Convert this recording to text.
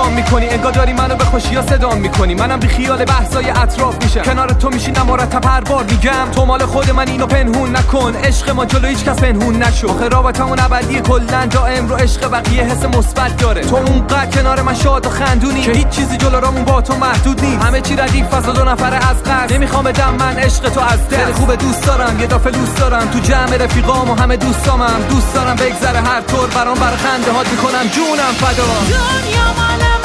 نگام میکنی، انگار داری منو به خوشی ها صدام میکنی. منم بی خیال بحثای اطراف میشم، کنار تو میشینم مرتب هر بار میگم تو مال خود من، اینو پنهون نکن. عشق ما جلو هیچ کس پنهون نشو. آخه رابطمون ابدیه کلا دائم، رو عشق بقیه حس مثبت داره. تو اونقدر کنار من شاد و خندونی که هیچ چیزی جلو رامون با تو محدود نیست. همه چی ردیف فضا دو نفره از قصد، نمیخوام بدم من عشق تو از دل. خوب دوست دارم یه دافه دوست دارم تو جمع رفیقام و همه دوستامم. دوست دارم بگذره هر طور برام، بر خنده هات میکنم جونم فدا. دنیا مال